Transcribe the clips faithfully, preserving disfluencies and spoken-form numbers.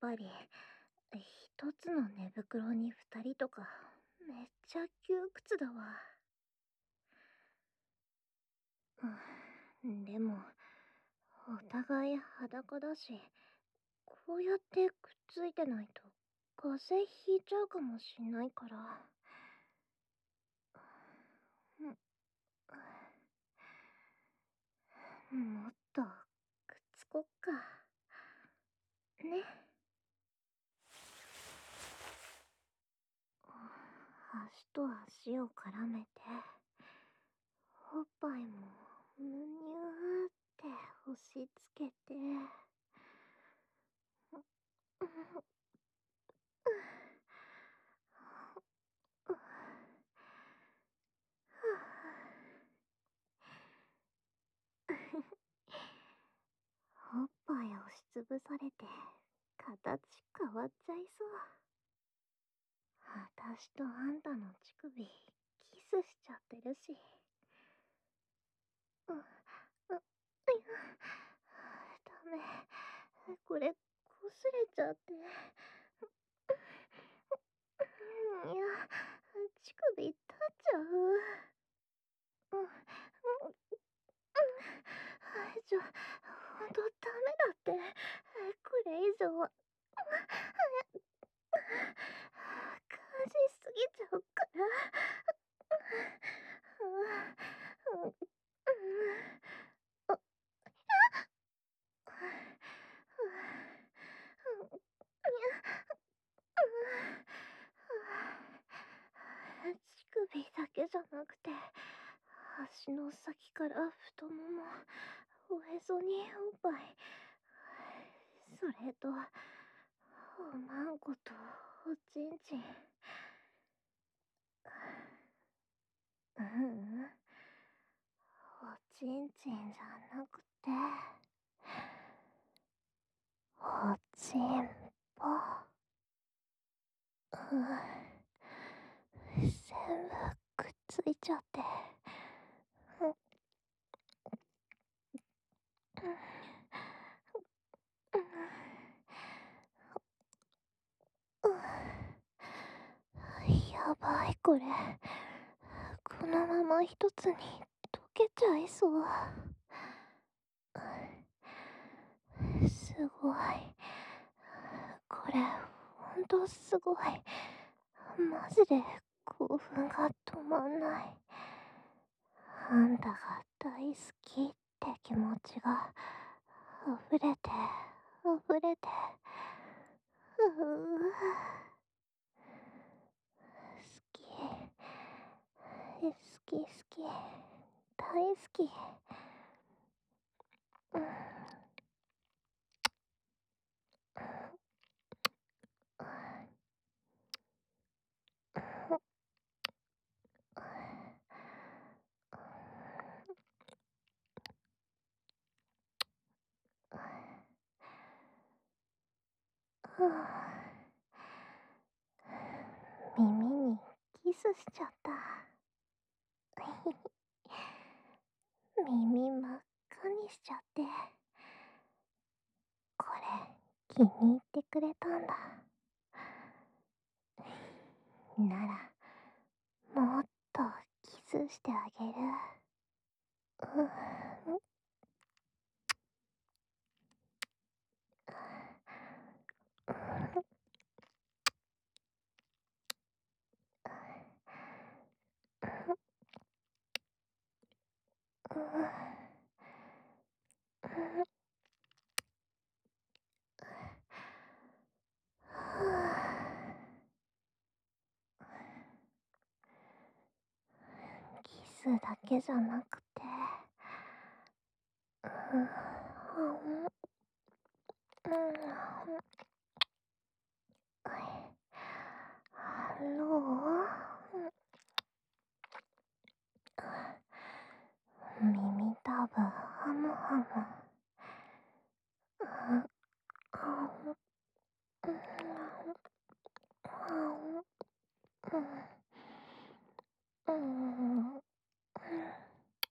ぱり、一つの寝袋に二人とか、めっちゃ窮屈だわ。うん、でも、お互い裸だし、こうやってくっついてないと、風邪ひいちゃうかもしんないから。うん、もっと、くっつこっか。ね。足と足を絡めて、おっぱいもむにゅーって押し付けて、おっぱい押しつぶされて、形変わっちゃいそう。私とあんたの乳首、キスしちゃってるし。う、う、いや、ダメ。これ、こすれちゃって。いや、乳首立っちゃう。うん、うん、ちょ、ほんとダメだって。これ以上は、感じすぎちゃうから。うん、うん、あ、乳首だけじゃなくて、足の先から太もも、おへそにおっぱい、それと、おまんことおちんちん。ううん、おちんちんじゃなくて、おちんぽ。うん、全部くっついちゃって。うん、うん、やばいこれ。このまま一つに溶けちゃいそう。すごい。これ、ほんとすごい。マジで興奮が止まんない。あんたが大好きって気持ちが溢れて、溢れて。うう好き。好き好き。大好き。うん、耳にキスしちゃった。耳真っ赤にしちゃって。これ、気に入ってくれたんだ。なら、もっとキスしてあげる。うん、うん、キスだけじゃなくて、うん、うん、ハロー、耳たぶハムハム。うん、うん、うん、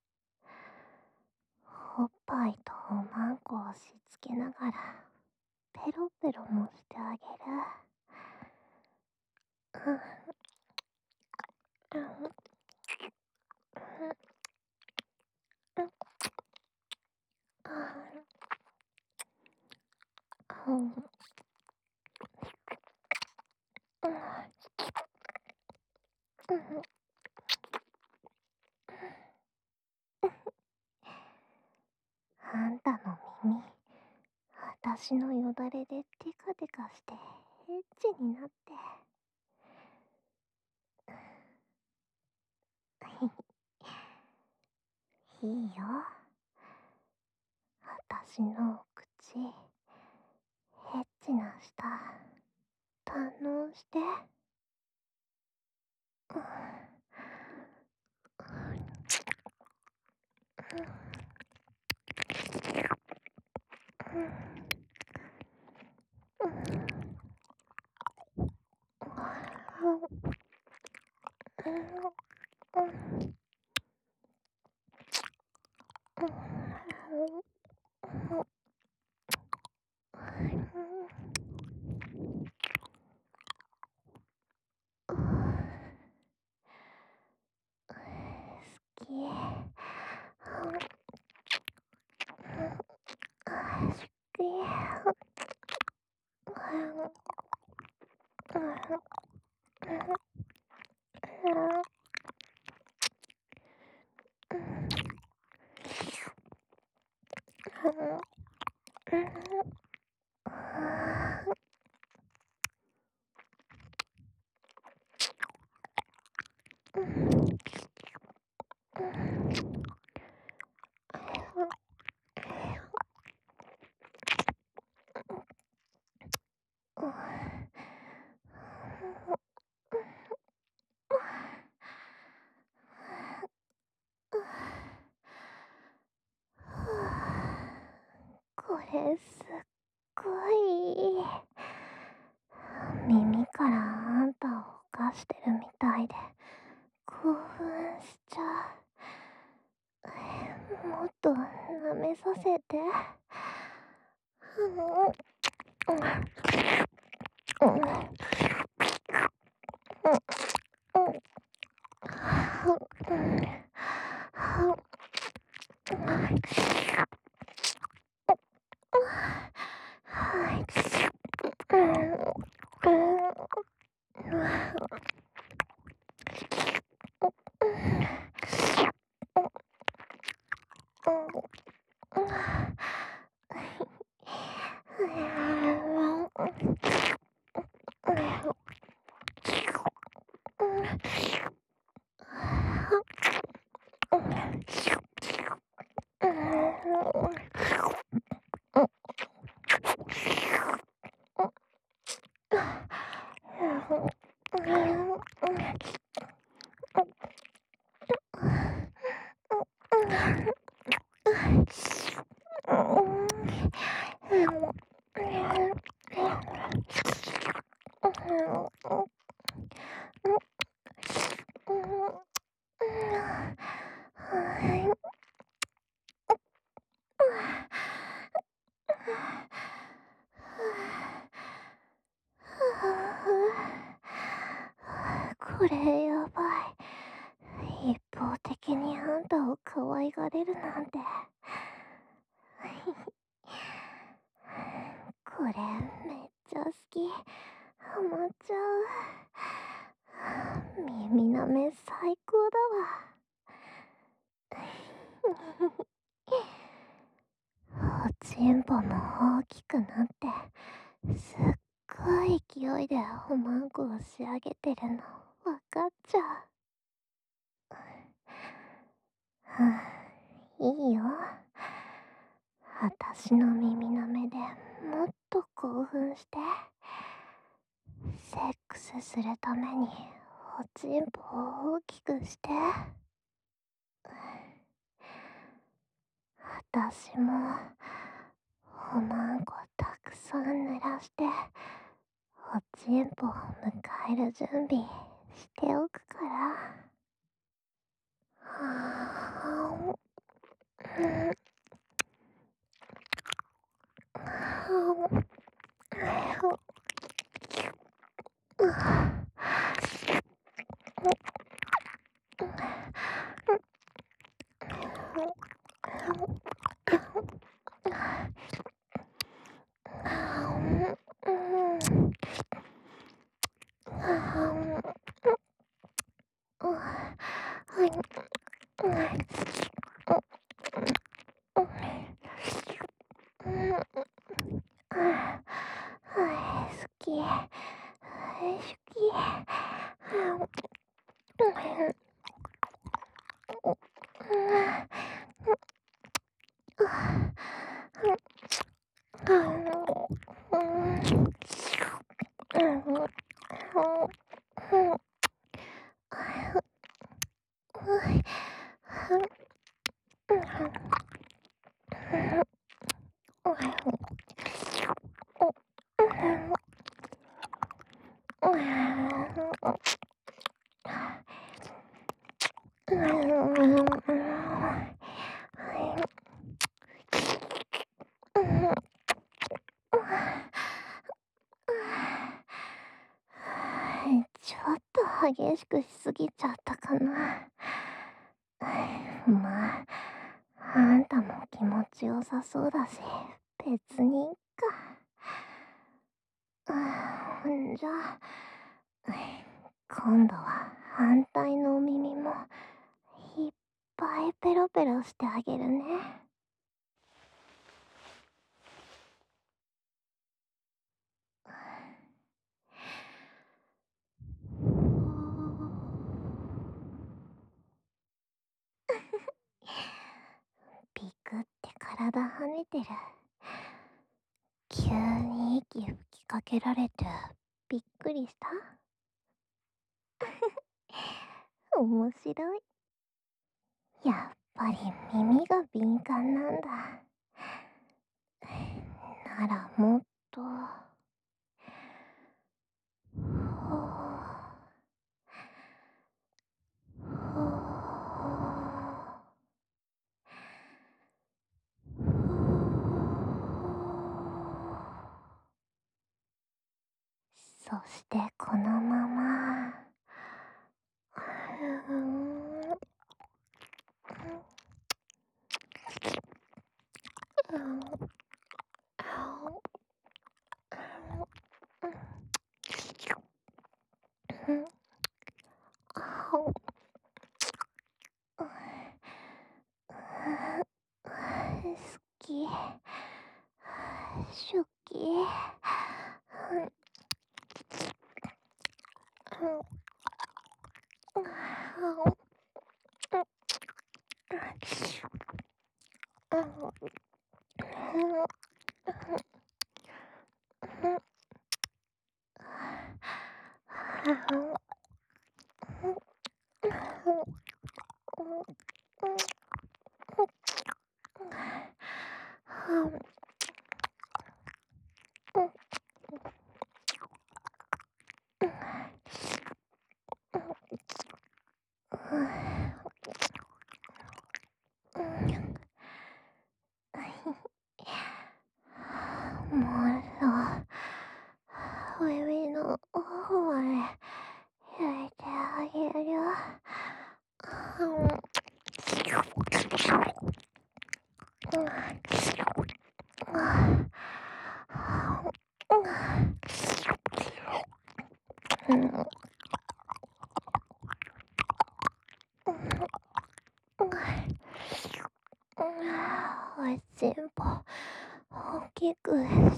おっぱいとおまんこを押し付けながら、 ペロペロもしてあげる。うん、うん、うん、うん、うん、うん、うん。あんたの耳、私のよだれでテカテカしてエッチになって。いいよ。私の口、エッチな舌、堪能して。うん、うん、うん、好き。好き。これすっごいいい。耳からあんたを犯してるみたいで興奮しちゃう。もっと舐めさせて。うん、うん、うん、うん、これやばい。一方的にあんたを可愛がれるなんて。これめっちゃ好き。ハマっちゃう。耳なめ最高だわ。おちんぽも大きくなってすっごい勢いでおまんこを仕上げてるのわかっちゃう。はあ、いいよ。私の耳なめでもっと興奮して。セックスするためにおちんぽを大きくして。私もおまんこたくさん濡らしておちんぽを迎える準備しておくから。はあ、うん、は好き。好き。ちょっと激しくしすぎちゃったかな。まあ、あんたも気持ちよさそうだし、別にいっか。んじゃあ、今度は反対のお耳もいっぱいペロペロしてあげるね。ピクって体跳ねてる。急に息吹きかけられてびっくりした？面白い。やっぱり耳が敏感なんだ。ならもっと。ほうほう。そしてこのまま、うん、うん、好き、初期、もっと耳の奥まで入れてあげるよ。おしんぽ大きくして。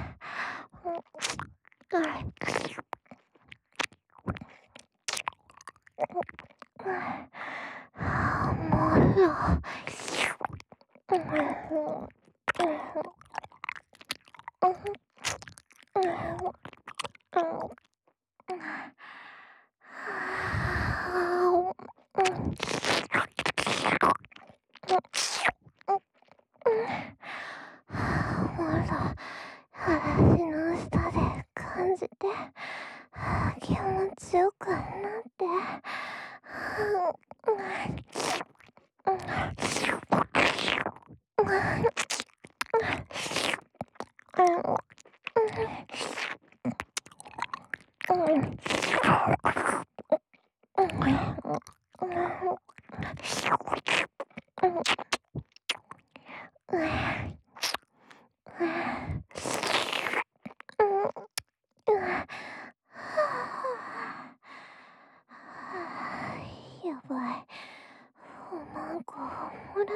もっと。まだ話の下で感じて気持ちよくなって。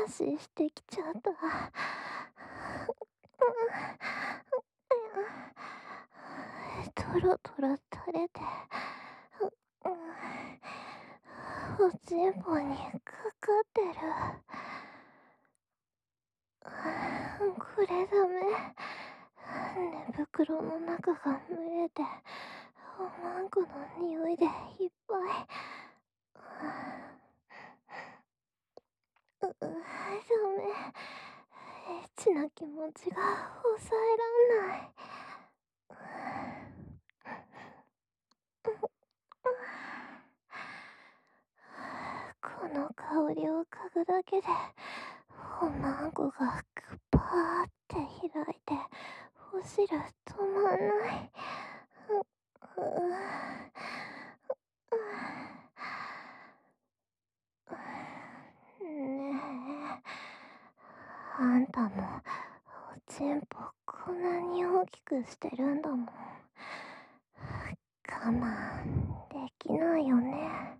足してきちゃった。トロトロ垂れて、おちんぽにかかってる。これダメ。寝袋の中が蒸れて、おまんこの匂いでいっぱい。う、ダメ。エッチな気持ちが抑えらんない。この香りを嗅ぐだけで、おまんこがグパーって開いて、お汁止まんない。ねえ、あんたもおちんぽこんなに大きくしてるんだもん。我慢できないよね。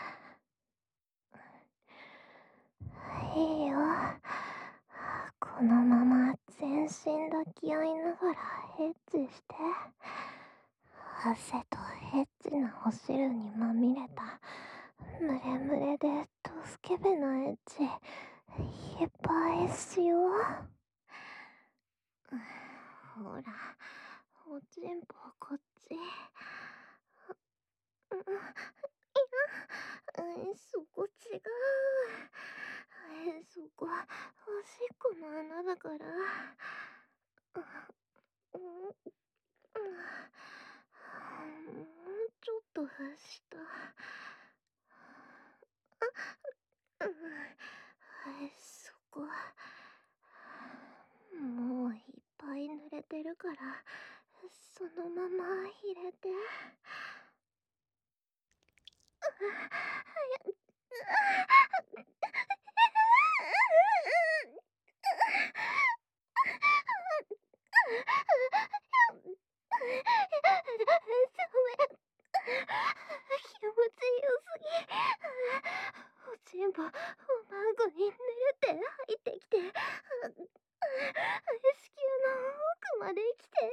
いいよ。このまま全身抱き合いながらエッチして。汗とエッチなお汁にまみれたムレムレでドスケベなエッチいっぱいしよう。ほら、おちんぽこっち。いや、そこ違う。そこ、おしっこの穴だから。もうちょっと下。そこ。もういっぱい濡れてるから、そのまま入れて。気持ちよすぎ。おちんぽ、おまんこにぬれて入ってきて、子宮の奥まで来て。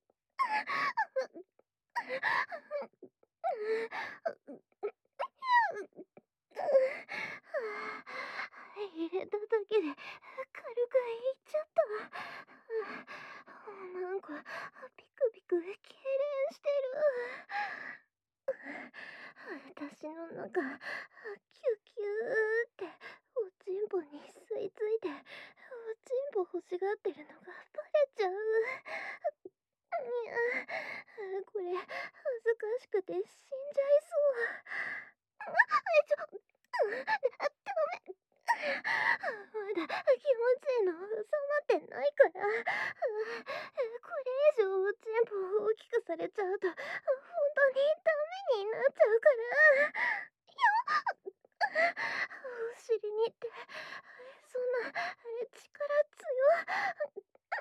入れただけで軽くいっちゃった。おまんこピクピク痙攣してる。私の中キュキューっておちんぽに吸い付いて、おちんぽ欲しがってるのがバレちゃう。いや、これ恥ずかしくて死んじゃいそう。ちょ、ダメ。まだ気持ちいいの収まってないから。これ以上おちんぽを大きくされちゃうと本当にダメになっちゃうから。お尻にってそんな力強。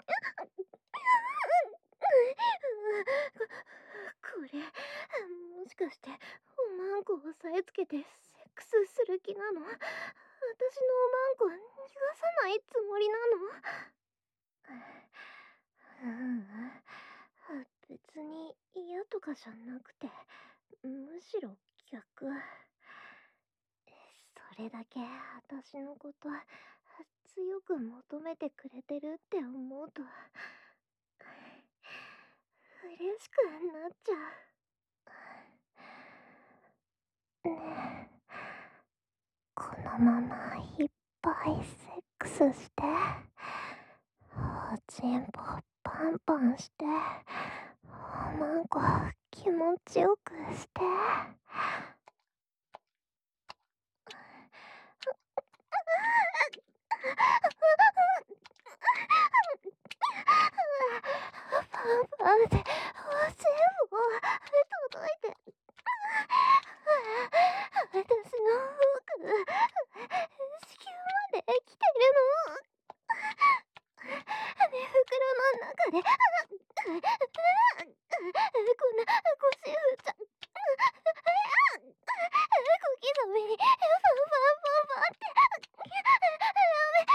これもしかしておまんこを押さえつけてセックスする気なの？私のおまんこ逃がさないつもりなの？ううん、別に嫌とかじゃなくて、むしろ逆。それだけ私のこと強く求めてくれてるって思うと嬉しくなっちゃう。ねえ、このままいっぱいセックスして、おちんぽパンパンして、おまんこ気持ちよくして。パンパンっておちんぽ届いて。私の奥、子宮まで来てるの。寝袋の中でこんな腰振っちゃ。小刻みにパンパンパンパンって。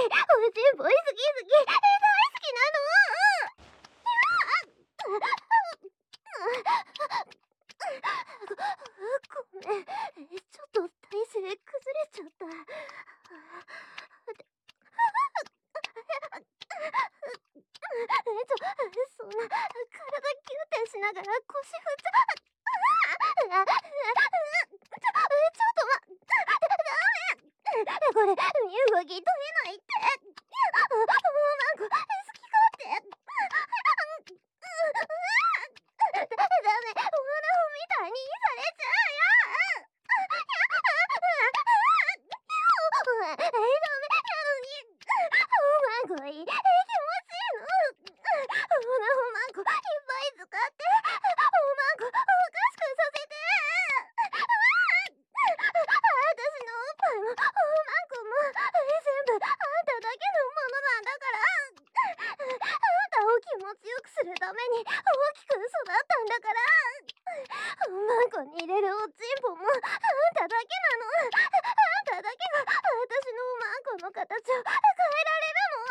おちんぽ好き好き、大好きなの。ごめん、ちょっと体勢崩れちゃった。えっと、そんな、体キューテしながら腰振っちゃ、あ、あ、あ、ちょ、ちょっとま、ダメ。これ、身動き取れないって。もうなんか、好き勝手。ダメ、オナラみたいにされちゃうよ。ダメなのに。おまんこいい、気持ちいいの。おなおまんこいっぱい使って、おまんこおかしくさせて。私のおっぱいもおまんこも全部あんただけのものなんだから。あんたを気持ちよくするために大きく育ったんだから。おまんこに入れるおちんぽもあんただけなの。あんただけが私のおまんこの形を変えられるの。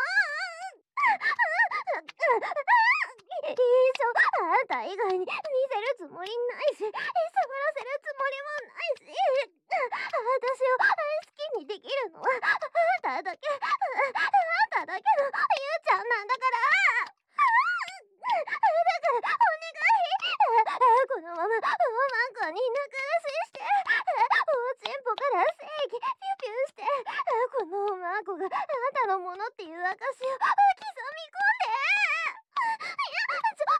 いいしょ、あんた以外に見せるつもりないし、触らせるつもりもないし、私を好きにできるのはあんただけ、あんただけのゆうちゃんなんだから。だからお願い、このままおまんこにぬくらしして、おちんぽから精液ピュピュして、このおまんこがあんたのものっていう証を刻み込んで。いや、ちょ、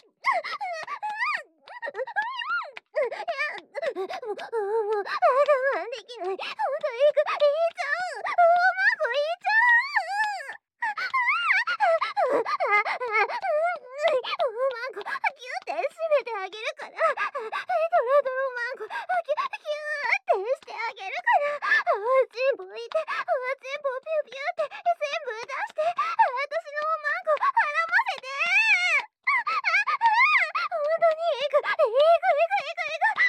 もう、もう、我慢できない。ほんと、いく、いっちゃう。おまんこいっちゃう。おまんこ、ギュって締めてあげるから。ドロドロマンコ、ギュ、ギューってしてあげるから。おちんぽいて、おちんぽピュピュって全部出して、私のおまんこ絡ませて。ほんとにいく、いく、いく、いく、いく、いく。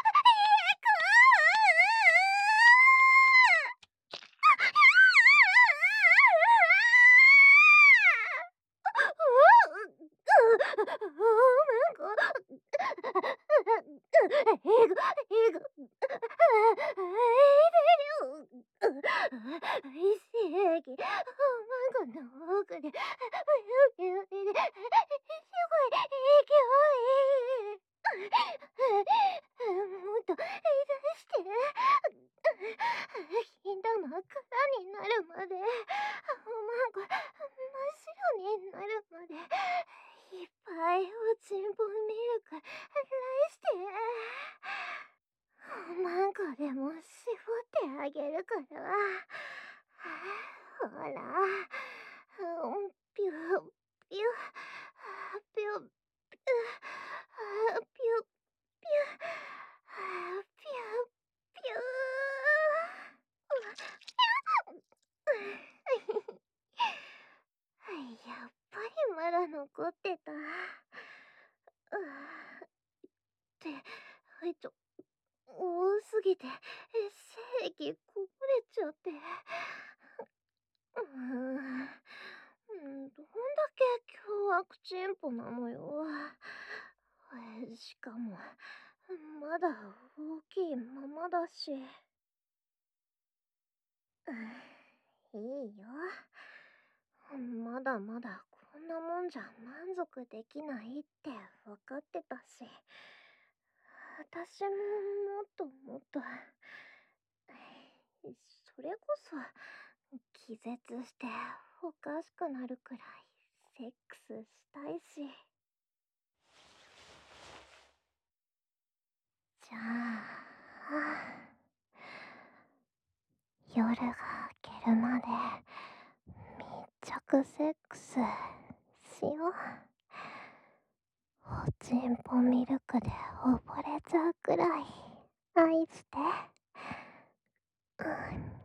もっと出して。金玉空になるまで、おまんこ真っ白になるまで、いっぱいおちんぽミルク出して。おまんこでも絞ってあげるから。ほら、ピュピュ、ピュ、ピュ、ピュ、ピュ、ピュ、ピュー。やっぱりまだ残ってた。って、えっと、多すぎて、精液こぼれちゃって。うーん、どんだけ凶悪チンポなのよ。しかも、まだ大きいままだし。いいよ。まだまだこんなもんじゃ満足できないって分かってたし、私ももっともっと、それこそ気絶しておかしくなるくらいセックスしたいし。じゃあ夜が明けるまで密着セックスしよう。おちんぽミルクで溺れちゃうくらい愛して。うん。